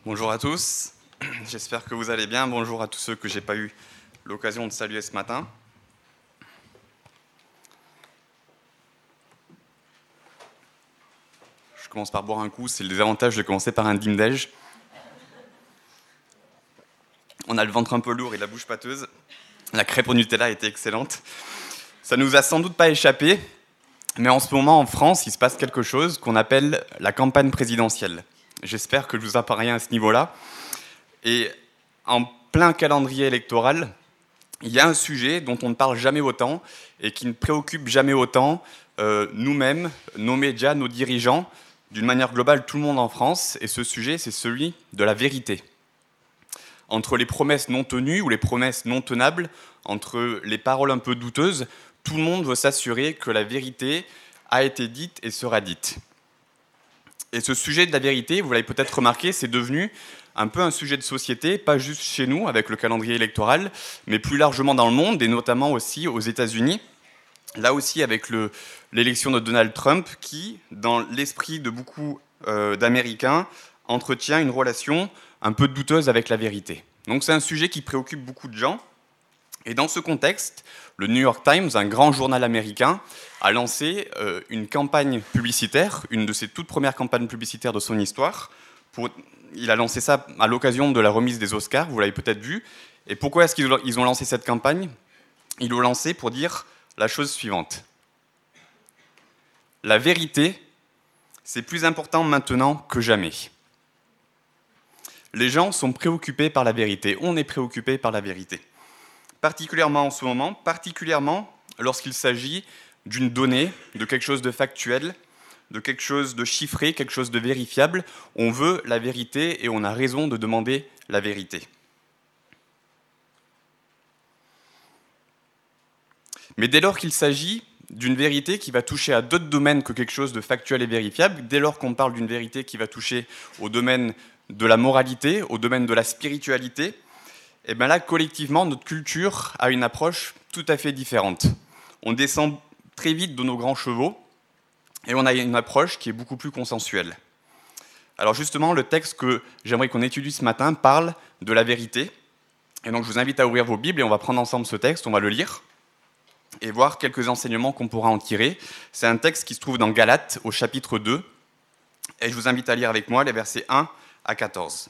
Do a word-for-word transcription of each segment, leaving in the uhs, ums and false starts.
Bonjour à tous, j'espère que vous allez bien. Bonjour à tous ceux que je n'ai pas eu l'occasion de saluer ce matin. Je commence par boire un coup, c'est le désavantage de commencer par un dimdège. On a le ventre un peu lourd et la bouche pâteuse. La crêpe au Nutella était excellente. Ça ne nous a sans doute pas échappé, mais en ce moment en France, il se passe quelque chose qu'on appelle la campagne présidentielle. J'espère que je vous apprends rien à ce niveau-là. Et en plein calendrier électoral, il y a un sujet dont on ne parle jamais autant et qui ne préoccupe jamais autant euh, nous-mêmes, nos médias, nos dirigeants, d'une manière globale tout le monde en France, et ce sujet, c'est celui de la vérité. Entre les promesses non tenues ou les promesses non tenables, entre les paroles un peu douteuses, tout le monde veut s'assurer que la vérité a été dite et sera dite. Et ce sujet de la vérité, vous l'avez peut-être remarqué, c'est devenu un peu un sujet de société, pas juste chez nous avec le calendrier électoral, mais plus largement dans le monde et notamment aussi aux États-Unis. Là aussi avec le, l'élection de Donald Trump qui, dans l'esprit de beaucoup euh, d'Américains, entretient une relation un peu douteuse avec la vérité. Donc c'est un sujet qui préoccupe beaucoup de gens. Et dans ce contexte, le New York Times, un grand journal américain, a lancé euh, une campagne publicitaire, une de ses toutes premières campagnes publicitaires de son histoire. Pour, il a lancé ça à l'occasion de la remise des Oscars, vous l'avez peut-être vu. Et pourquoi est-ce qu'ils ont lancé cette campagne ? Ils l'ont lancée pour dire la chose suivante. La vérité, c'est plus important maintenant que jamais. Les gens sont préoccupés par la vérité, on est préoccupé par la vérité. Particulièrement en ce moment, particulièrement lorsqu'il s'agit d'une donnée, de quelque chose de factuel, de quelque chose de chiffré, quelque chose de vérifiable. On veut la vérité et on a raison de demander la vérité. Mais dès lors qu'il s'agit d'une vérité qui va toucher à d'autres domaines que quelque chose de factuel et vérifiable, dès lors qu'on parle d'une vérité qui va toucher au domaine de la moralité, au domaine de la spiritualité, et bien là, collectivement, notre culture a une approche tout à fait différente. On descend très vite de nos grands chevaux et on a une approche qui est beaucoup plus consensuelle. Alors justement, le texte que j'aimerais qu'on étudie ce matin parle de la vérité. Et donc je vous invite à ouvrir vos Bibles et on va prendre ensemble ce texte, on va le lire et voir quelques enseignements qu'on pourra en tirer. C'est un texte qui se trouve dans Galates au chapitre deux. Et je vous invite à lire avec moi les versets un à quatorze.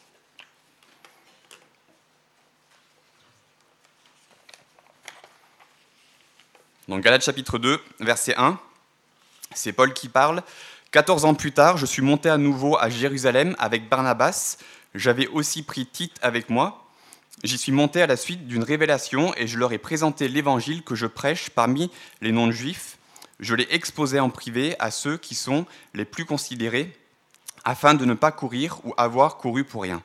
Donc Galates chapitre deux, verset un, c'est Paul qui parle. « quatorze ans plus tard, je suis monté à nouveau à Jérusalem avec Barnabas. J'avais aussi pris Tite avec moi. J'y suis monté à la suite d'une révélation et je leur ai présenté l'évangile que je prêche parmi les non-juifs. Je l'ai exposé en privé à ceux qui sont les plus considérés, afin de ne pas courir ou avoir couru pour rien.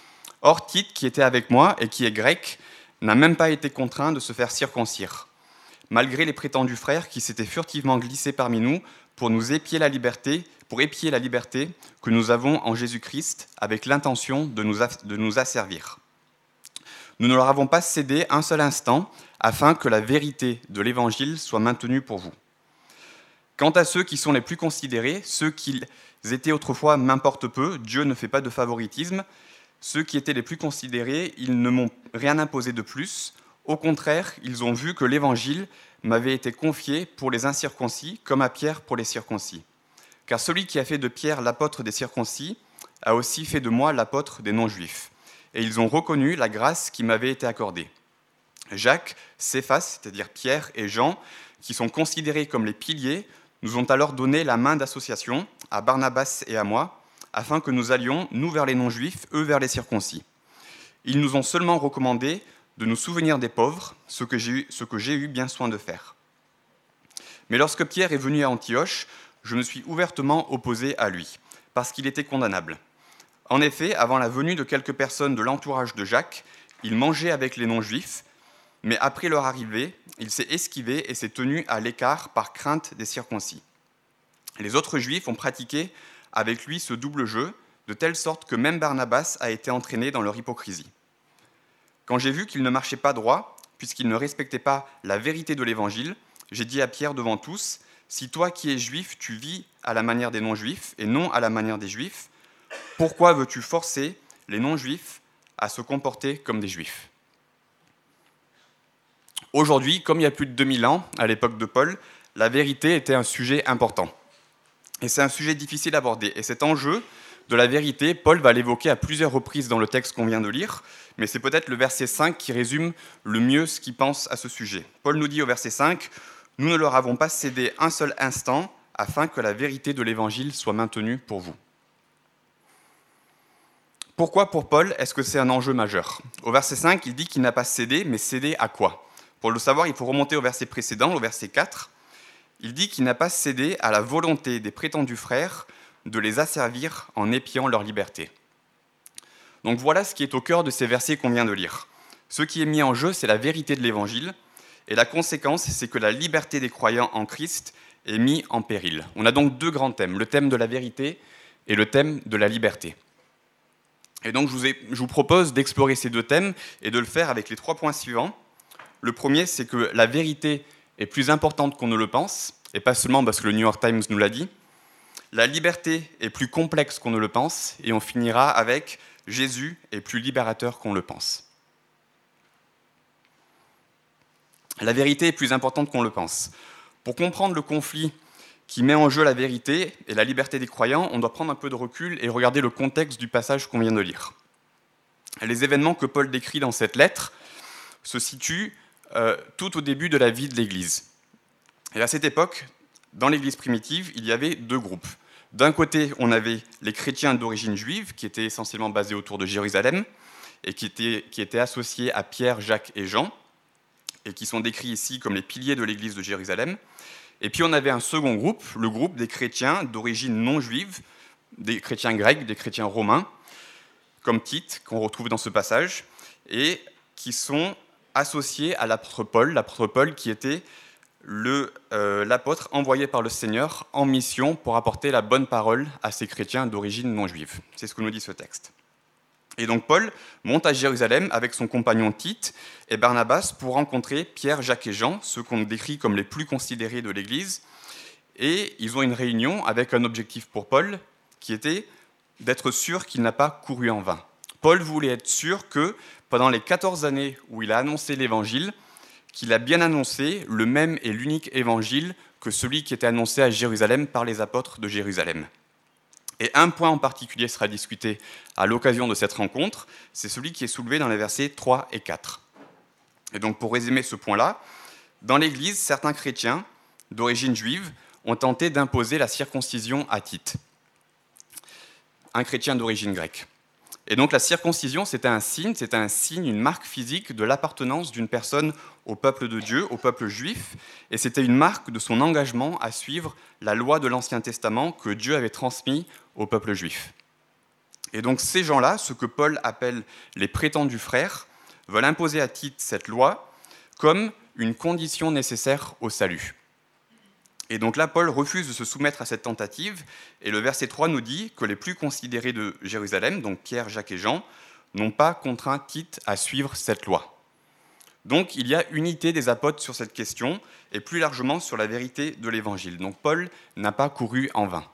Or Tite, qui était avec moi et qui est grec, n'a même pas été contraint de se faire circoncire. Malgré les prétendus frères qui s'étaient furtivement glissés parmi nous pour nous épier la liberté, pour épier la liberté que nous avons en Jésus-Christ avec l'intention de nous, a, de nous asservir. Nous ne leur avons pas cédé un seul instant afin que la vérité de l'Évangile soit maintenue pour vous. Quant à ceux qui sont les plus considérés, ceux qui étaient autrefois m'importe peu, Dieu ne fait pas de favoritisme, ceux qui étaient les plus considérés, ils ne m'ont rien imposé de plus. Au contraire, ils ont vu que l'Évangile m'avait été confié pour les incirconcis, comme à Pierre pour les circoncis. Car celui qui a fait de Pierre l'apôtre des circoncis a aussi fait de moi l'apôtre des non-juifs. Et ils ont reconnu la grâce qui m'avait été accordée. Jacques, Céphas, c'est-à-dire Pierre et Jean, qui sont considérés comme les piliers, nous ont alors donné la main d'association à Barnabas et à moi, afin que nous allions, nous vers les non-juifs, eux vers les circoncis. Ils nous ont seulement recommandé de nous souvenir des pauvres, ce que j'ai eu, ce que j'ai eu bien soin de faire. Mais lorsque Pierre est venu à Antioche, je me suis ouvertement opposé à lui, parce qu'il était condamnable. En effet, avant la venue de quelques personnes de l'entourage de Jacques, il mangeait avec les non-juifs, mais après leur arrivée, il s'est esquivé et s'est tenu à l'écart par crainte des circoncis. Les autres juifs ont pratiqué avec lui ce double jeu, de telle sorte que même Barnabas a été entraîné dans leur hypocrisie. Quand j'ai vu qu'il ne marchait pas droit, puisqu'il ne respectait pas la vérité de l'Évangile, j'ai dit à Pierre devant tous, « Si toi qui es juif, tu vis à la manière des non-juifs et non à la manière des juifs, pourquoi veux-tu forcer les non-juifs à se comporter comme des juifs. Aujourd'hui, comme il y a plus de deux mille ans, à l'époque de Paul, la vérité était un sujet important. Et c'est un sujet difficile à aborder. Et cet enjeu de la vérité, Paul va l'évoquer à plusieurs reprises dans le texte qu'on vient de lire, mais c'est peut-être le verset cinq qui résume le mieux ce qu'il pense à ce sujet. Paul nous dit au verset cinq, « Nous ne leur avons pas cédé un seul instant afin que la vérité de l'Évangile soit maintenue pour vous. » Pourquoi pour Paul est-ce que c'est un enjeu majeur ? Au verset cinq, il dit qu'il n'a pas cédé, mais cédé à quoi ? Pour le savoir, il faut remonter au verset précédent, au verset quatre. Il dit qu'il n'a pas cédé à la volonté des prétendus frères de les asservir en épiant leur liberté. Donc voilà ce qui est au cœur de ces versets qu'on vient de lire. Ce qui est mis en jeu, c'est la vérité de l'Évangile, et la conséquence, c'est que la liberté des croyants en Christ est mise en péril. On a donc deux grands thèmes, le thème de la vérité et le thème de la liberté. Et donc je vous, ai, je vous propose d'explorer ces deux thèmes et de le faire avec les trois points suivants. Le premier, c'est que la vérité est plus importante qu'on ne le pense, et pas seulement parce que le New York Times nous l'a dit. La liberté est plus complexe qu'on ne le pense, et on finira avec Jésus est plus libérateur qu'on le pense. La vérité est plus importante qu'on le pense. Pour comprendre le conflit qui met en jeu la vérité et la liberté des croyants, on doit prendre un peu de recul et regarder le contexte du passage qu'on vient de lire. Les événements que Paul décrit dans cette lettre se situent euh, tout au début de la vie de l'Église. Et à cette époque, dans l'Église primitive, il y avait deux groupes. D'un côté, on avait les chrétiens d'origine juive, qui étaient essentiellement basés autour de Jérusalem, et qui étaient, qui étaient associés à Pierre, Jacques et Jean, et qui sont décrits ici comme les piliers de l'Église de Jérusalem. Et puis on avait un second groupe, le groupe des chrétiens d'origine non juive, des chrétiens grecs, des chrétiens romains, comme Tite, qu'on retrouve dans ce passage, et qui sont associés à l'apôtre Paul, l'apôtre Paul qui était le, euh, l'apôtre envoyé par le Seigneur en mission pour apporter la bonne parole à ces chrétiens d'origine non juive. C'est ce que nous dit ce texte. Et donc Paul monte à Jérusalem avec son compagnon Tite et Barnabas pour rencontrer Pierre, Jacques et Jean, ceux qu'on décrit comme les plus considérés de l'Église. Et ils ont une réunion avec un objectif pour Paul qui était d'être sûr qu'il n'a pas couru en vain. Paul voulait être sûr que pendant les quatorze années où il a annoncé l'Évangile, qu'il a bien annoncé le même et l'unique évangile que celui qui était annoncé à Jérusalem par les apôtres de Jérusalem. Et un point en particulier sera discuté à l'occasion de cette rencontre, c'est celui qui est soulevé dans les versets trois et quatre. Et donc pour résumer ce point-là, dans l'Église, certains chrétiens d'origine juive ont tenté d'imposer la circoncision à Tite, un chrétien d'origine grecque. Et donc la circoncision, c'était un signe, c'était un signe, une marque physique de l'appartenance d'une personne au peuple de Dieu, au peuple juif, et c'était une marque de son engagement à suivre la loi de l'Ancien Testament que Dieu avait transmise au peuple juif. Et donc ces gens-là, ce que Paul appelle les prétendus frères, veulent imposer à Tite cette loi comme une condition nécessaire au salut. Et donc là, Paul refuse de se soumettre à cette tentative, et le verset trois nous dit que les plus considérés de Jérusalem, donc Pierre, Jacques et Jean, n'ont pas contraint Tite à suivre cette loi. Donc il y a unité des apôtres sur cette question, et plus largement sur la vérité de l'Évangile. Donc Paul n'a pas couru en vain.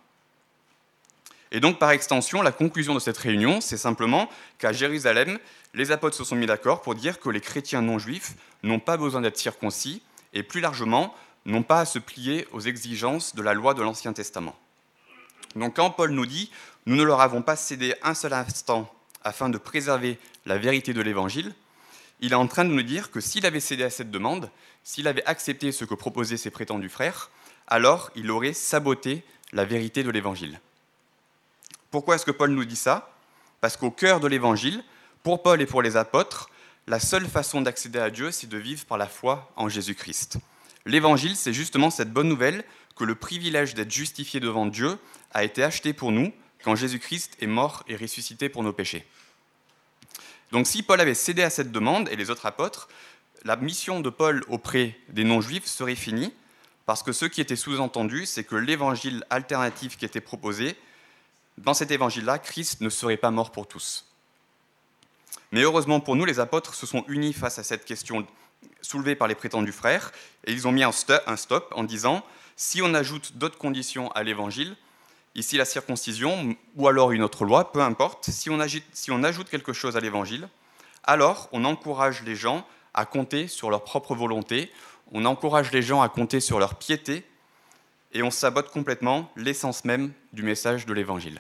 Et donc par extension, la conclusion de cette réunion, c'est simplement qu'à Jérusalem, les apôtres se sont mis d'accord pour dire que les chrétiens non juifs n'ont pas besoin d'être circoncis, et plus largement, n'ont pas à se plier aux exigences de la loi de l'Ancien Testament. Donc quand Paul nous dit « Nous ne leur avons pas cédé un seul instant afin de préserver la vérité de l'Évangile », il est en train de nous dire que s'il avait cédé à cette demande, s'il avait accepté ce que proposaient ses prétendus frères, alors il aurait saboté la vérité de l'Évangile. Pourquoi est-ce que Paul nous dit ça ? Parce qu'au cœur de l'Évangile, pour Paul et pour les apôtres, la seule façon d'accéder à Dieu, c'est de vivre par la foi en Jésus-Christ. L'Évangile, c'est justement cette bonne nouvelle que le privilège d'être justifié devant Dieu a été acheté pour nous quand Jésus-Christ est mort et ressuscité pour nos péchés. Donc si Paul avait cédé à cette demande, et les autres apôtres, la mission de Paul auprès des non-juifs serait finie, parce que ce qui était sous-entendu, c'est que l'évangile alternatif qui était proposé, dans cet évangile-là, Christ ne serait pas mort pour tous. Mais heureusement pour nous, les apôtres se sont unis face à cette question soulevée par les prétendus frères, et ils ont mis un stop en disant « Si on ajoute d'autres conditions à l'évangile, ici la circoncision, ou alors une autre loi, peu importe, si on, agite, si on ajoute quelque chose à l'évangile, alors on encourage les gens à compter sur leur propre volonté, on encourage les gens à compter sur leur piété, et on sabote complètement l'essence même du message de l'évangile.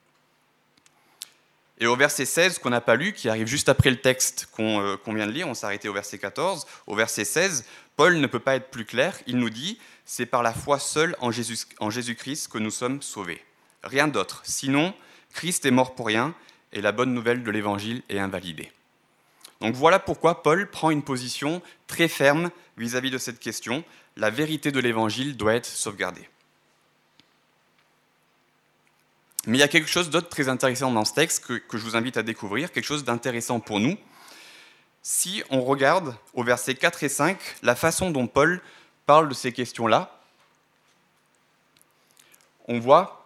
Et au verset seize, qu'on n'a pas lu, qui arrive juste après le texte qu'on, euh, qu'on vient de lire, on s'est arrêté au verset quatorze, au verset seize, Paul ne peut pas être plus clair, il nous dit « C'est par la foi seule en, Jésus, en Jésus-Christ que nous sommes sauvés. Rien d'autre, sinon Christ est mort pour rien et la bonne nouvelle de l'évangile est invalidée. » Donc voilà pourquoi Paul prend une position très ferme vis-à-vis de cette question. La vérité de l'évangile doit être sauvegardée. Mais il y a quelque chose d'autre très intéressant dans ce texte que, que je vous invite à découvrir, quelque chose d'intéressant pour nous. Si on regarde au versets quatre et cinq la façon dont Paul parle de ces questions-là, on voit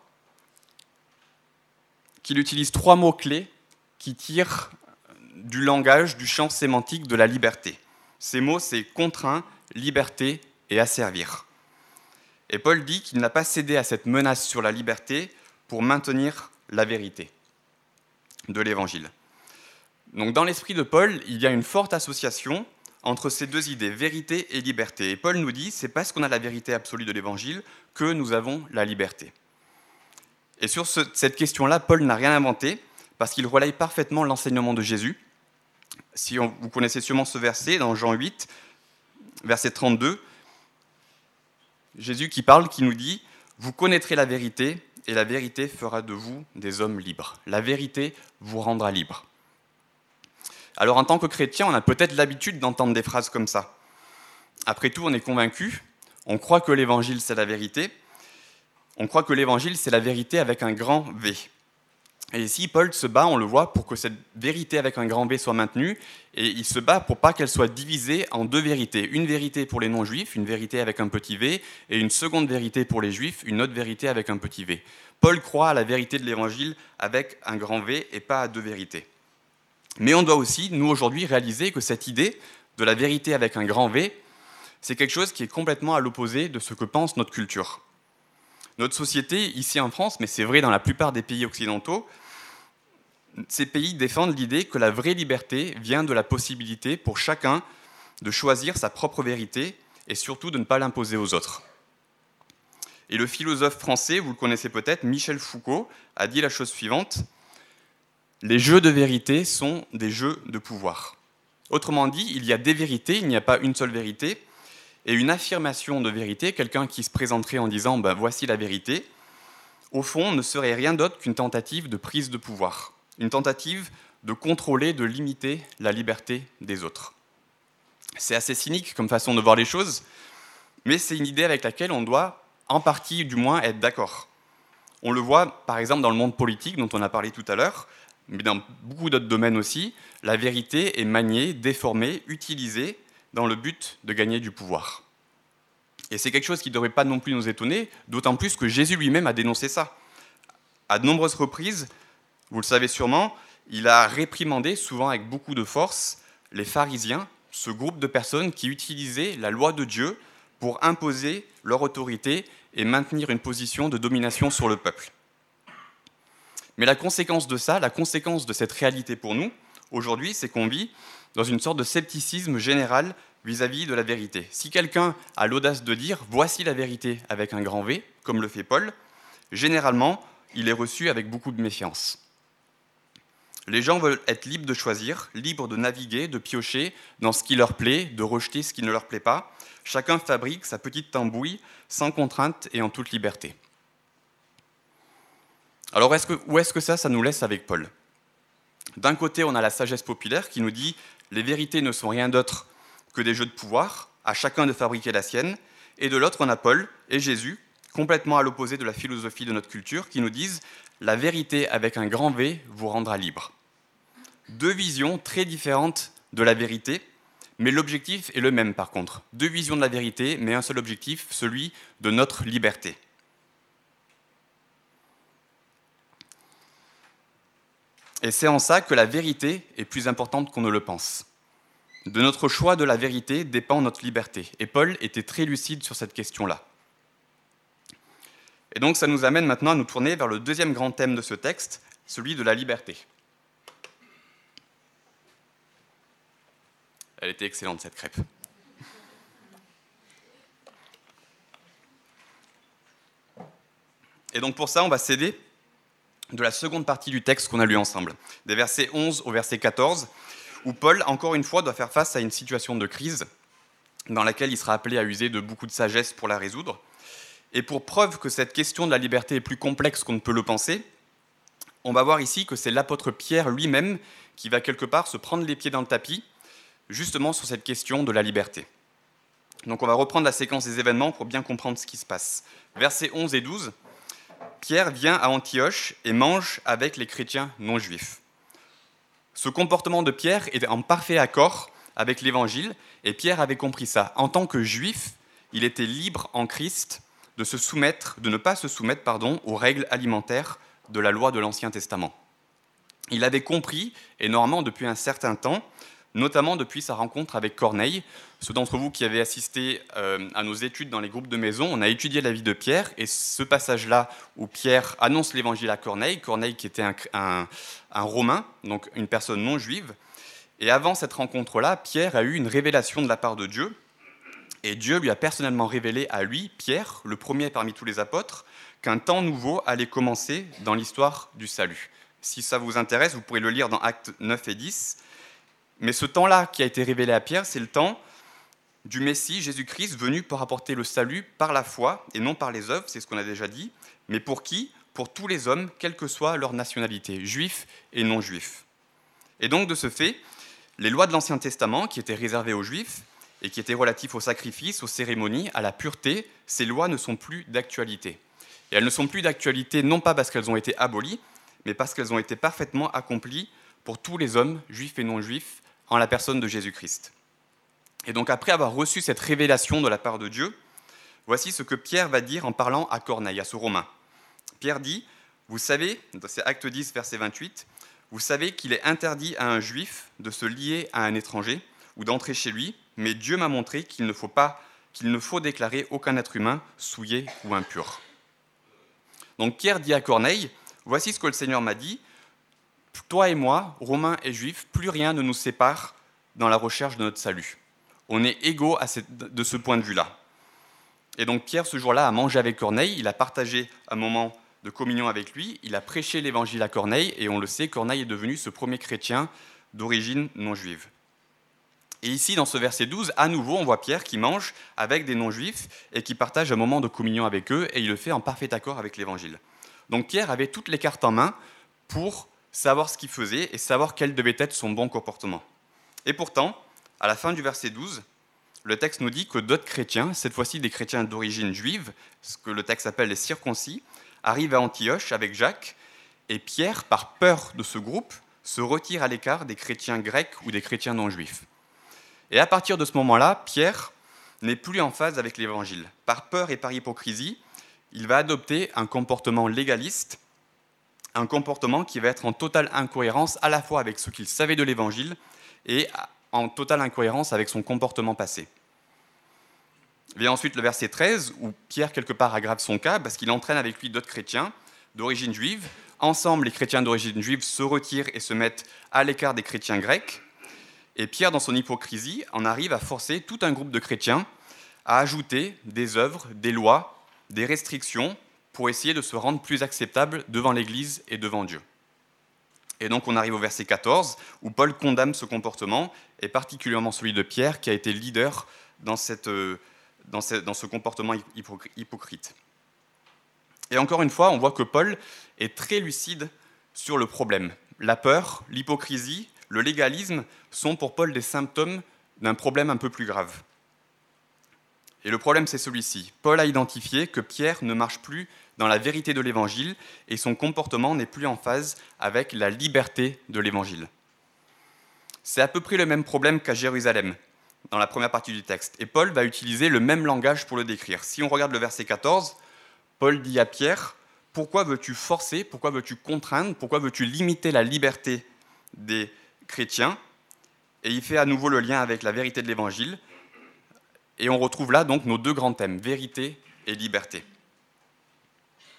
qu'il utilise trois mots-clés qui tirent du langage, du champ sémantique de la liberté. Ces mots, c'est contraint, liberté et asservir. Et Paul dit qu'il n'a pas cédé à cette menace sur la liberté pour maintenir la vérité de l'Évangile. Donc dans l'esprit de Paul, il y a une forte association entre ces deux idées, vérité et liberté. Et Paul nous dit, c'est parce qu'on a la vérité absolue de l'Évangile que nous avons la liberté. Et sur ce, cette question-là, Paul n'a rien inventé, parce qu'il relaye parfaitement l'enseignement de Jésus. Si on, vous connaissez sûrement ce verset, dans Jean huit, verset trente-deux, Jésus qui parle, qui nous dit « Vous connaîtrez la vérité, et la vérité fera de vous des hommes libres. La vérité vous rendra libre. » Alors en tant que chrétien, on a peut-être l'habitude d'entendre des phrases comme ça. Après tout, on est convaincu, on croit que l'évangile c'est la vérité, on croit que l'évangile c'est la vérité avec un grand V. Et ici, Paul se bat, on le voit, pour que cette vérité avec un grand V soit maintenue, et il se bat pour pas qu'elle soit divisée en deux vérités. Une vérité pour les non-juifs, une vérité avec un petit V, et une seconde vérité pour les juifs, une autre vérité avec un petit V. Paul croit à la vérité de l'évangile avec un grand V et pas à deux vérités. Mais on doit aussi, nous aujourd'hui, réaliser que cette idée de la vérité avec un grand V, c'est quelque chose qui est complètement à l'opposé de ce que pense notre culture. Notre société, ici en France, mais c'est vrai dans la plupart des pays occidentaux, ces pays défendent l'idée que la vraie liberté vient de la possibilité pour chacun de choisir sa propre vérité et surtout de ne pas l'imposer aux autres. Et le philosophe français, vous le connaissez peut-être, Michel Foucault, a dit la chose suivante : les jeux de vérité sont des jeux de pouvoir. Autrement dit, il y a des vérités, il n'y a pas une seule vérité, et une affirmation de vérité, quelqu'un qui se présenterait en disant ben, « voici la vérité », au fond, ne serait rien d'autre qu'une tentative de prise de pouvoir, une tentative de contrôler, de limiter la liberté des autres. C'est assez cynique comme façon de voir les choses, mais c'est une idée avec laquelle on doit, en partie du moins, être d'accord. On le voit par exemple dans le monde politique dont on a parlé tout à l'heure, mais dans beaucoup d'autres domaines aussi, la vérité est maniée, déformée, utilisée dans le but de gagner du pouvoir. Et c'est quelque chose qui ne devrait pas non plus nous étonner, d'autant plus que Jésus lui-même a dénoncé ça. À de nombreuses reprises, vous le savez sûrement, il a réprimandé, souvent avec beaucoup de force, les pharisiens, ce groupe de personnes qui utilisaient la loi de Dieu pour imposer leur autorité et maintenir une position de domination sur le peuple. Mais la conséquence de ça, la conséquence de cette réalité pour nous, aujourd'hui, c'est qu'on vit dans une sorte de scepticisme général vis-à-vis de la vérité. Si quelqu'un a l'audace de dire « voici la vérité » avec un grand V, comme le fait Paul, généralement, il est reçu avec beaucoup de méfiance. Les gens veulent être libres de choisir, libres de naviguer, de piocher dans ce qui leur plaît, de rejeter ce qui ne leur plaît pas. Chacun fabrique sa petite tambouille, sans contrainte et en toute liberté. Alors, est-ce que, où est-ce que ça, ça nous laisse avec Paul ? D'un côté, on a la sagesse populaire qui nous dit « les vérités ne sont rien d'autre que des jeux de pouvoir, à chacun de fabriquer la sienne », et de l'autre, on a Paul et Jésus, complètement à l'opposé de la philosophie de notre culture, qui nous disent « la vérité avec un grand V vous rendra libre ». Deux visions très différentes de la vérité, mais l'objectif est le même par contre. Deux visions de la vérité, mais un seul objectif, celui de notre liberté. Et c'est en ça que la vérité est plus importante qu'on ne le pense. De notre choix de la vérité dépend notre liberté. Et Paul était très lucide sur cette question-là. Et donc ça nous amène maintenant à nous tourner vers le deuxième grand thème de ce texte, celui de la liberté. Elle était excellente cette crêpe. Et donc pour ça, on va s'aider de la seconde partie du texte qu'on a lu ensemble, des versets onze au verset quatorze, où Paul, encore une fois, doit faire face à une situation de crise dans laquelle il sera appelé à user de beaucoup de sagesse pour la résoudre. Et pour preuve que cette question de la liberté est plus complexe qu'on ne peut le penser, on va voir ici que c'est l'apôtre Pierre lui-même qui va quelque part se prendre les pieds dans le tapis, justement sur cette question de la liberté. Donc on va reprendre la séquence des événements pour bien comprendre ce qui se passe. Versets onze et douze, Pierre vient à Antioche et mange avec les chrétiens non juifs. Ce comportement de Pierre est en parfait accord avec l'Évangile, et Pierre avait compris ça. En tant que juif, il était libre en Christ de se soumettre, de ne pas se soumettre, pardon, aux règles alimentaires de la loi de l'Ancien Testament. Il avait compris, et normalement depuis un certain temps, notamment depuis sa rencontre avec Corneille. Ceux d'entre vous qui avaient assisté euh, à nos études dans les groupes de maison, on a étudié la vie de Pierre, et ce passage-là où Pierre annonce l'évangile à Corneille, Corneille qui était un, un, un Romain, donc une personne non juive, et avant cette rencontre-là, Pierre a eu une révélation de la part de Dieu, et Dieu lui a personnellement révélé à lui, Pierre, le premier parmi tous les apôtres, qu'un temps nouveau allait commencer dans l'histoire du salut. Si ça vous intéresse, vous pourrez le lire dans Actes neuf et dix. Mais ce temps-là qui a été révélé à Pierre, c'est le temps du Messie, Jésus-Christ, venu pour apporter le salut par la foi et non par les œuvres, c'est ce qu'on a déjà dit. Mais pour qui ? Pour tous les hommes, quelle que soit leur nationalité, juifs et non juifs. Et donc, de ce fait, les lois de l'Ancien Testament, qui étaient réservées aux juifs et qui étaient relatives aux sacrifices, aux cérémonies, à la pureté, ces lois ne sont plus d'actualité. Et elles ne sont plus d'actualité non pas parce qu'elles ont été abolies, mais parce qu'elles ont été parfaitement accomplies pour tous les hommes, juifs et non juifs, en la personne de Jésus-Christ. Et donc après avoir reçu cette révélation de la part de Dieu, voici ce que Pierre va dire en parlant à Corneille, à ce Romain. Pierre dit, vous savez, c'est Acte dix, verset vingt-huit, vous savez qu'il est interdit à un juif de se lier à un étranger ou d'entrer chez lui, mais Dieu m'a montré qu'il ne faut pas, qu'il ne faut déclarer aucun être humain souillé ou impur. Donc Pierre dit à Corneille, voici ce que le Seigneur m'a dit, toi et moi, Romains et Juifs, plus rien ne nous sépare dans la recherche de notre salut. On est égaux à cette, de ce point de vue-là. Et donc Pierre, ce jour-là, a mangé avec Corneille, il a partagé un moment de communion avec lui, il a prêché l'évangile à Corneille, et on le sait, Corneille est devenu ce premier chrétien d'origine non juive. Et ici, dans ce verset douze, à nouveau, on voit Pierre qui mange avec des non-juifs et qui partage un moment de communion avec eux, et il le fait en parfait accord avec l'évangile. Donc Pierre avait toutes les cartes en main pour savoir ce qu'il faisait et savoir quel devait être son bon comportement. Et pourtant, à la fin du verset douze, le texte nous dit que d'autres chrétiens, cette fois-ci des chrétiens d'origine juive, ce que le texte appelle les circoncis, arrivent à Antioche avec Jacques, et Pierre, par peur de ce groupe, se retire à l'écart des chrétiens grecs ou des chrétiens non-juifs. Et à partir de ce moment-là, Pierre n'est plus en phase avec l'évangile. Par peur et par hypocrisie, il va adopter un comportement légaliste, un comportement qui va être en totale incohérence à la fois avec ce qu'il savait de l'Évangile et en totale incohérence avec son comportement passé. Vient ensuite le verset treize, où Pierre, quelque part, aggrave son cas, parce qu'il entraîne avec lui d'autres chrétiens d'origine juive. Ensemble, les chrétiens d'origine juive se retirent et se mettent à l'écart des chrétiens grecs. Et Pierre, dans son hypocrisie, en arrive à forcer tout un groupe de chrétiens à ajouter des œuvres, des lois, des restrictions, pour essayer de se rendre plus acceptable devant l'Église et devant Dieu. Et donc on arrive au verset quatorze, où Paul condamne ce comportement, et particulièrement celui de Pierre, qui a été leader dans, cette, dans, ce, dans ce comportement hypocrite. Et encore une fois, on voit que Paul est très lucide sur le problème. La peur, l'hypocrisie, le légalisme sont pour Paul des symptômes d'un problème un peu plus grave. Et le problème, c'est celui-ci. Paul a identifié que Pierre ne marche plus dans la vérité de l'Évangile et son comportement n'est plus en phase avec la liberté de l'Évangile. C'est à peu près le même problème qu'à Jérusalem, dans la première partie du texte. Et Paul va utiliser le même langage pour le décrire. Si on regarde le verset quatorze, Paul dit à Pierre, « Pourquoi veux-tu forcer, pourquoi veux-tu contraindre, pourquoi veux-tu limiter la liberté des chrétiens ?» Et il fait à nouveau le lien avec la vérité de l'Évangile. Et on retrouve là donc nos deux grands thèmes, vérité et liberté.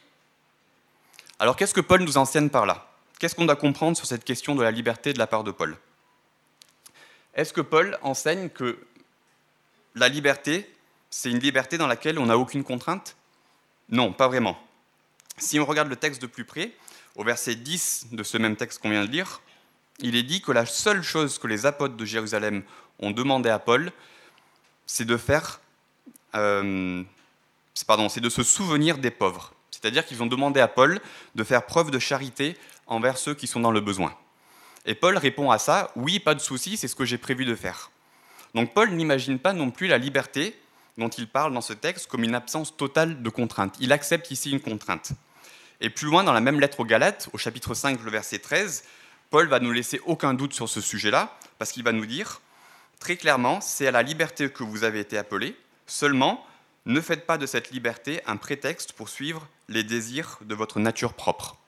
Alors qu'est-ce que Paul nous enseigne par là? Qu'est-ce qu'on doit comprendre sur cette question de la liberté de la part de Paul? Est-ce que Paul enseigne que la liberté, c'est une liberté dans laquelle on n'a aucune contrainte? Non, pas vraiment. Si on regarde le texte de plus près, au verset dix de ce même texte qu'on vient de lire, il est dit que la seule chose que les apôtres de Jérusalem ont demandé à Paul, c'est de faire, euh, pardon, c'est de se souvenir des pauvres. C'est-à-dire qu'ils ont demandé à Paul de faire preuve de charité envers ceux qui sont dans le besoin. Et Paul répond à ça, oui, pas de souci, c'est ce que j'ai prévu de faire. Donc Paul n'imagine pas non plus la liberté dont il parle dans ce texte comme une absence totale de contrainte. Il accepte ici une contrainte. Et plus loin, dans la même lettre aux Galates, au chapitre cinq, le verset treize, Paul va nous laisser aucun doute sur ce sujet-là, parce qu'il va nous dire, très clairement, c'est à la liberté que vous avez été appelés, seulement ne faites pas de cette liberté un prétexte pour suivre les désirs de votre nature propre.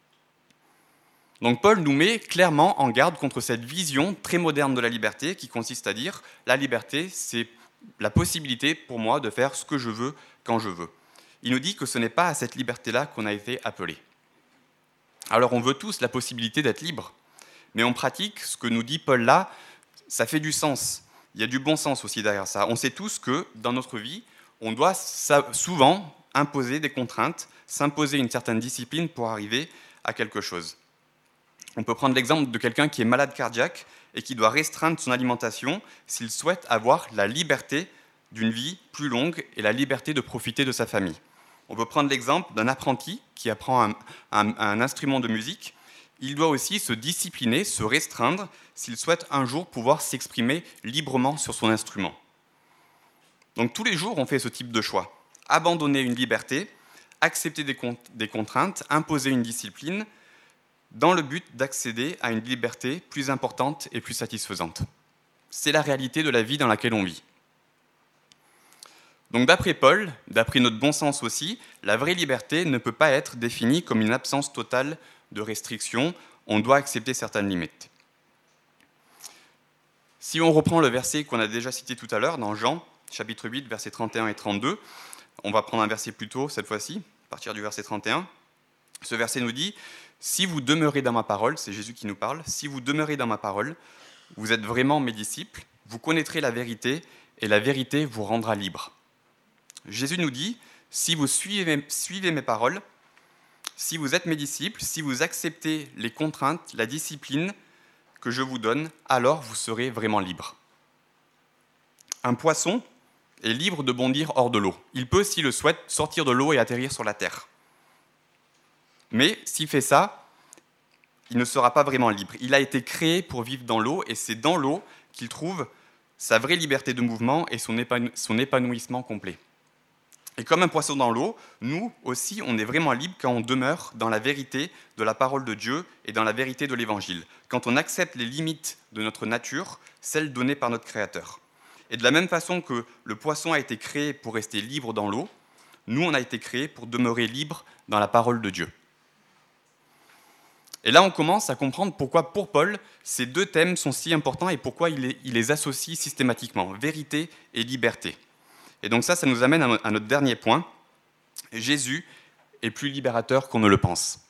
Donc Paul nous met clairement en garde contre cette vision très moderne de la liberté qui consiste à dire la liberté, c'est la possibilité pour moi de faire ce que je veux quand je veux. Il nous dit que ce n'est pas à cette liberté-là qu'on a été appelé. Alors on veut tous la possibilité d'être libre, mais en pratique, ce que nous dit Paul là, ça fait du sens. Il y a du bon sens aussi derrière ça. On sait tous que dans notre vie, on doit souvent imposer des contraintes, s'imposer une certaine discipline pour arriver à quelque chose. On peut prendre l'exemple de quelqu'un qui est malade cardiaque et qui doit restreindre son alimentation s'il souhaite avoir la liberté d'une vie plus longue et la liberté de profiter de sa famille. On peut prendre l'exemple d'un apprenti qui apprend un, un, un instrument de musique. Il doit aussi se discipliner, se restreindre s'il souhaite un jour pouvoir s'exprimer librement sur son instrument. Donc tous les jours, on fait ce type de choix. Abandonner une liberté, accepter des, con- des contraintes, imposer une discipline, dans le but d'accéder à une liberté plus importante et plus satisfaisante. C'est la réalité de la vie dans laquelle on vit. Donc d'après Paul, d'après notre bon sens aussi, la vraie liberté ne peut pas être définie comme une absence totale de restrictions, on doit accepter certaines limites. Si on reprend le verset qu'on a déjà cité tout à l'heure, dans Jean, chapitre huit, versets trente et un et trente-deux, on va prendre un verset plus tôt cette fois-ci, à partir du verset trente et un. Ce verset nous dit « Si vous demeurez dans ma parole », c'est Jésus qui nous parle, « Si vous demeurez dans ma parole, vous êtes vraiment mes disciples, vous connaîtrez la vérité et la vérité vous rendra libre. » Jésus nous dit « Si vous suivez, suivez mes paroles, si vous êtes mes disciples, si vous acceptez les contraintes, la discipline que je vous donne, alors vous serez vraiment libres. » Un poisson est libre de bondir hors de l'eau. Il peut, s'il le souhaite, sortir de l'eau et atterrir sur la terre. Mais s'il fait ça, il ne sera pas vraiment libre. Il a été créé pour vivre dans l'eau, et c'est dans l'eau qu'il trouve sa vraie liberté de mouvement et son épanouissement complet. Et comme un poisson dans l'eau, nous aussi, on est vraiment libre quand on demeure dans la vérité de la parole de Dieu et dans la vérité de l'Évangile, quand on accepte les limites de notre nature, celles données par notre Créateur. Et de la même façon que le poisson a été créé pour rester libre dans l'eau, nous, on a été créés pour demeurer libre dans la parole de Dieu. Et là, on commence à comprendre pourquoi, pour Paul, ces deux thèmes sont si importants et pourquoi il les, il les associe systématiquement, vérité et liberté. Et donc ça, ça nous amène à notre dernier point. Jésus est plus libérateur qu'on ne le pense.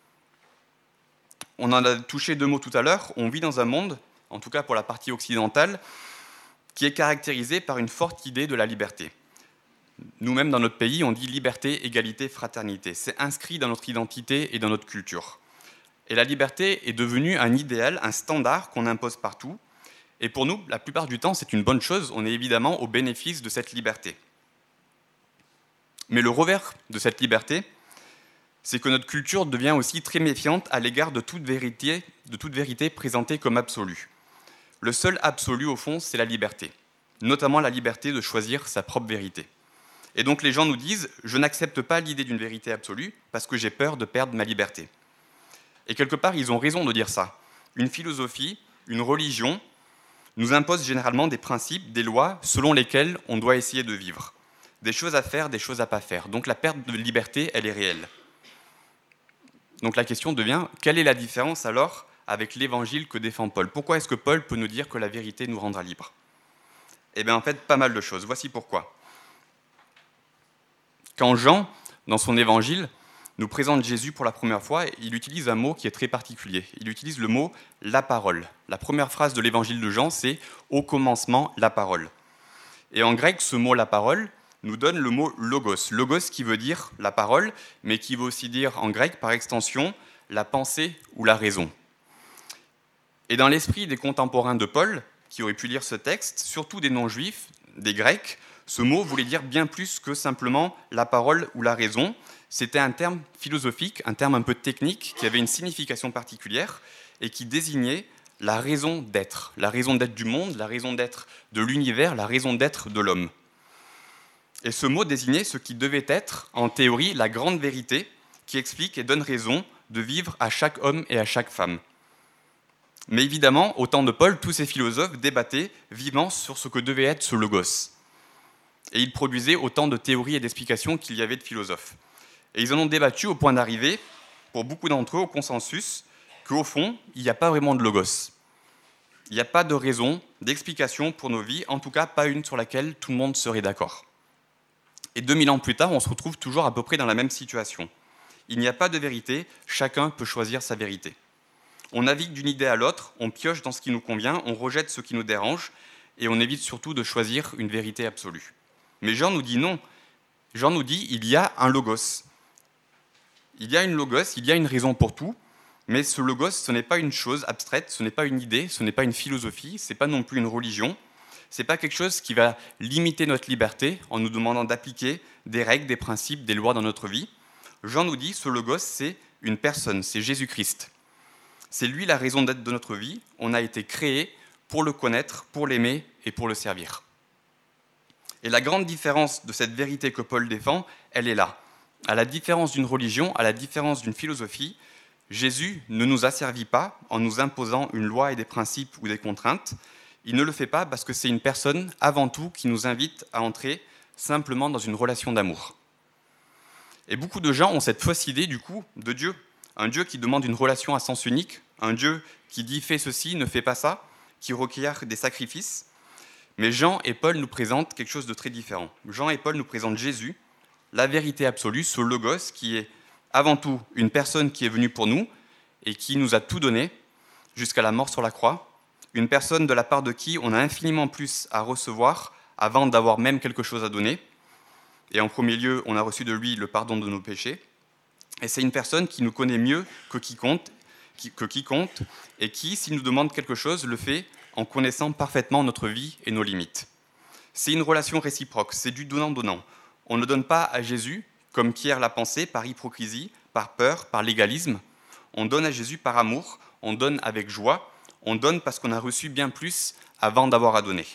On en a touché deux mots tout à l'heure. On vit dans un monde, en tout cas pour la partie occidentale, qui est caractérisé par une forte idée de la liberté. Nous-mêmes, dans notre pays, on dit liberté, égalité, fraternité. C'est inscrit dans notre identité et dans notre culture. Et la liberté est devenue un idéal, un standard qu'on impose partout. Et pour nous, la plupart du temps, c'est une bonne chose. On est évidemment au bénéfice de cette liberté. Mais le revers de cette liberté, c'est que notre culture devient aussi très méfiante à l'égard de toute vérité, de toute vérité présentée comme absolue. Le seul absolu, au fond, c'est la liberté, notamment la liberté de choisir sa propre vérité. Et donc les gens nous disent « je n'accepte pas l'idée d'une vérité absolue parce que j'ai peur de perdre ma liberté ». Et quelque part, ils ont raison de dire ça. Une philosophie, une religion, nous impose généralement des principes, des lois selon lesquelles on doit essayer de vivre. Des choses à faire, des choses à pas faire. Donc la perte de liberté, elle est réelle. Donc la question devient, quelle est la différence alors avec l'évangile que défend Paul? Pourquoi est-ce que Paul peut nous dire que la vérité nous rendra libres? Eh bien en fait, pas mal de choses. Voici pourquoi. Quand Jean, dans son évangile, nous présente Jésus pour la première fois, il utilise un mot qui est très particulier. Il utilise le mot « la parole ». La première phrase de l'évangile de Jean, c'est « au commencement, la parole ». Et en grec, ce mot « la parole » nous donne le mot « logos ». Logos qui veut dire « la parole », mais qui veut aussi dire en grec, par extension, la pensée ou la raison. Et dans l'esprit des contemporains de Paul, qui auraient pu lire ce texte, surtout des non-juifs, des grecs, ce mot voulait dire bien plus que simplement la parole ou la raison. C'était un terme philosophique, un terme un peu technique, qui avait une signification particulière et qui désignait la raison d'être, la raison d'être du monde, la raison d'être de l'univers, la raison d'être de l'homme. Et ce mot désignait ce qui devait être, en théorie, la grande vérité qui explique et donne raison de vivre à chaque homme et à chaque femme. Mais évidemment, au temps de Paul, tous ces philosophes débattaient vivement sur ce que devait être ce logos. Et ils produisaient autant de théories et d'explications qu'il y avait de philosophes. Et ils en ont débattu au point d'arriver, pour beaucoup d'entre eux, au consensus qu'au fond, il n'y a pas vraiment de logos. Il n'y a pas de raison, d'explication pour nos vies, en tout cas pas une sur laquelle tout le monde serait d'accord. Et deux mille ans plus tard, on se retrouve toujours à peu près dans la même situation. Il n'y a pas de vérité, chacun peut choisir sa vérité. On navigue d'une idée à l'autre, on pioche dans ce qui nous convient, on rejette ce qui nous dérange, et on évite surtout de choisir une vérité absolue. Mais Jean nous dit non. Jean nous dit il y a un logos. Il y a une logos, il y a une raison pour tout, mais ce logos, ce n'est pas une chose abstraite, ce n'est pas une idée, ce n'est pas une philosophie, ce n'est pas non plus une religion, ce n'est pas quelque chose qui va limiter notre liberté en nous demandant d'appliquer des règles, des principes, des lois dans notre vie. Jean nous dit ce logos, c'est une personne, c'est Jésus-Christ. C'est lui la raison d'être de notre vie, on a été créé pour le connaître, pour l'aimer et pour le servir. Et la grande différence de cette vérité que Paul défend, elle est là. À la différence d'une religion, à la différence d'une philosophie, Jésus ne nous asservit pas en nous imposant une loi et des principes ou des contraintes. Il ne le fait pas parce que c'est une personne, avant tout, qui nous invite à entrer simplement dans une relation d'amour. Et beaucoup de gens ont cette fausse idée, du coup, de Dieu. Un Dieu qui demande une relation à sens unique, un Dieu qui dit « fais ceci, ne fais pas ça », qui requiert des sacrifices. Mais Jean et Paul nous présentent quelque chose de très différent. Jean et Paul nous présentent Jésus, la vérité absolue, ce logos qui est avant tout une personne qui est venue pour nous et qui nous a tout donné jusqu'à la mort sur la croix, une personne de la part de qui on a infiniment plus à recevoir avant d'avoir même quelque chose à donner. Et en premier lieu, on a reçu de lui le pardon de nos péchés. Et c'est une personne qui nous connaît mieux que quiconque, que quiconque et qui, s'il nous demande quelque chose, le fait en connaissant parfaitement notre vie et nos limites. C'est une relation réciproque, c'est du donnant-donnant. On ne donne pas à Jésus, comme Pierre l'a pensé, par hypocrisie, par peur, par légalisme. On donne à Jésus par amour, on donne avec joie, on donne parce qu'on a reçu bien plus avant d'avoir à donner.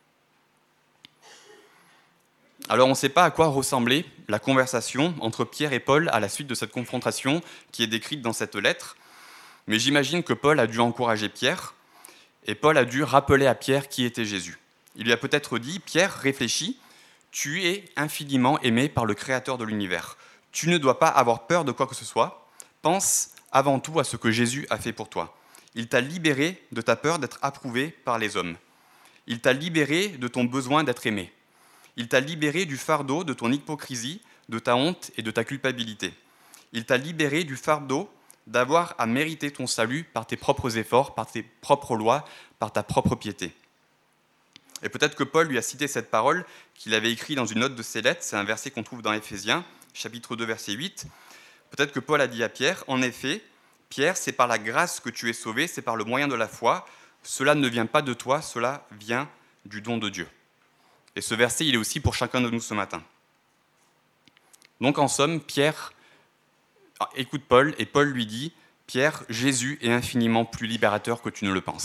Alors on ne sait pas à quoi ressemblait la conversation entre Pierre et Paul à la suite de cette confrontation qui est décrite dans cette lettre, mais j'imagine que Paul a dû encourager Pierre, et Paul a dû rappeler à Pierre qui était Jésus. Il lui a peut-être dit « Pierre, réfléchis, tu es infiniment aimé par le Créateur de l'univers. Tu ne dois pas avoir peur de quoi que ce soit. Pense avant tout à ce que Jésus a fait pour toi. Il t'a libéré de ta peur d'être approuvé par les hommes. Il t'a libéré de ton besoin d'être aimé. Il t'a libéré du fardeau de ton hypocrisie, de ta honte et de ta culpabilité. Il t'a libéré du fardeau d'avoir à mériter ton salut par tes propres efforts, par tes propres lois, par ta propre piété. » Et peut-être que Paul lui a cité cette parole qu'il avait écrite dans une note de ses lettres, c'est un verset qu'on trouve dans Éphésiens, chapitre deux, verset huit. Peut-être que Paul a dit à Pierre, « En effet, Pierre, c'est par la grâce que tu es sauvé, c'est par le moyen de la foi. Cela ne vient pas de toi, cela vient du don de Dieu. » Et ce verset, il est aussi pour chacun de nous ce matin. Donc en somme, Pierre écoute Paul, et Paul lui dit, « Pierre, Jésus est infiniment plus libérateur que tu ne le penses. »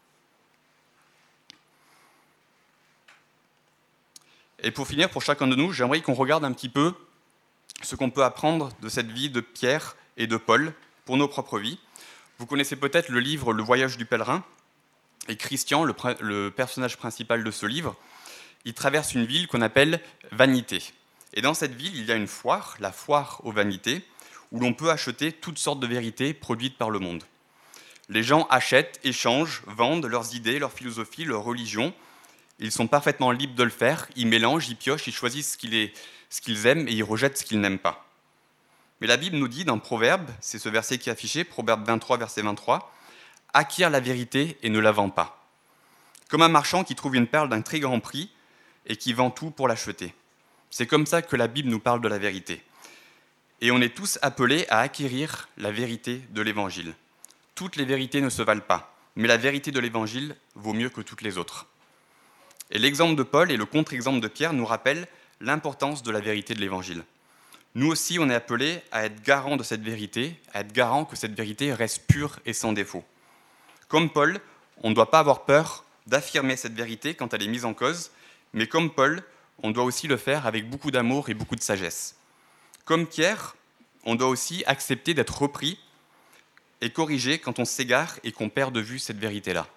Et pour finir, pour chacun de nous, j'aimerais qu'on regarde un petit peu ce qu'on peut apprendre de cette vie de Pierre et de Paul pour nos propres vies. Vous connaissez peut-être le livre « Le voyage du pèlerin », et Christian, le, le personnage principal de ce livre, il traverse une ville qu'on appelle Vanité. Et dans cette ville, il y a une foire, la foire aux vanités, où l'on peut acheter toutes sortes de vérités produites par le monde. Les gens achètent, échangent, vendent leurs idées, leur philosophie, leur religion. Ils sont parfaitement libres de le faire, ils mélangent, ils piochent, ils choisissent ce qu'ils, ce qu'ils aiment et ils rejettent ce qu'ils n'aiment pas. Mais la Bible nous dit dans Proverbe, c'est ce verset qui est affiché, Proverbe vingt-trois, verset vingt-trois, « Acquiert la vérité et ne la vends pas. » Comme un marchand qui trouve une perle d'un très grand prix et qui vend tout pour l'acheter. C'est comme ça que la Bible nous parle de la vérité. Et on est tous appelés à acquérir la vérité de l'Évangile. Toutes les vérités ne se valent pas, mais la vérité de l'Évangile vaut mieux que toutes les autres. Et l'exemple de Paul et le contre-exemple de Pierre nous rappellent l'importance de la vérité de l'Évangile. Nous aussi, on est appelés à être garants de cette vérité, à être garants que cette vérité reste pure et sans défaut. Comme Paul, on ne doit pas avoir peur d'affirmer cette vérité quand elle est mise en cause, mais comme Paul, on doit aussi le faire avec beaucoup d'amour et beaucoup de sagesse. Comme Pierre, on doit aussi accepter d'être repris et corrigé quand on s'égare et qu'on perd de vue cette vérité-là.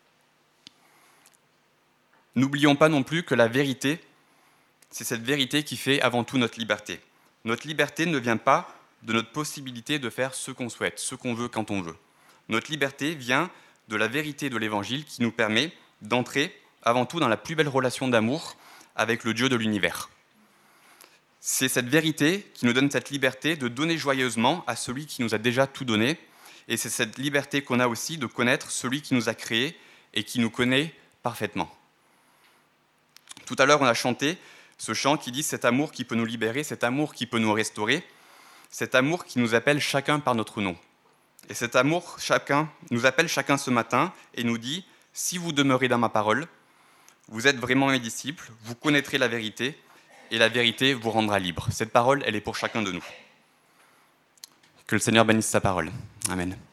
N'oublions pas non plus que la vérité, c'est cette vérité qui fait avant tout notre liberté. Notre liberté ne vient pas de notre possibilité de faire ce qu'on souhaite, ce qu'on veut quand on veut. Notre liberté vient de la vérité de l'Évangile qui nous permet d'entrer avant tout dans la plus belle relation d'amour avec le Dieu de l'univers. C'est cette vérité qui nous donne cette liberté de donner joyeusement à celui qui nous a déjà tout donné, et c'est cette liberté qu'on a aussi de connaître celui qui nous a créés et qui nous connaît parfaitement. Tout à l'heure, on a chanté ce chant qui dit « cet amour qui peut nous libérer, cet amour qui peut nous restaurer, cet amour qui nous appelle chacun par notre nom ». Et cet amour chacun, nous appelle chacun ce matin et nous dit « si vous demeurez dans ma parole, vous êtes vraiment mes disciples, vous connaîtrez la vérité, et la vérité vous rendra libre. » Cette parole, elle est pour chacun de nous. Que le Seigneur bénisse sa parole. Amen.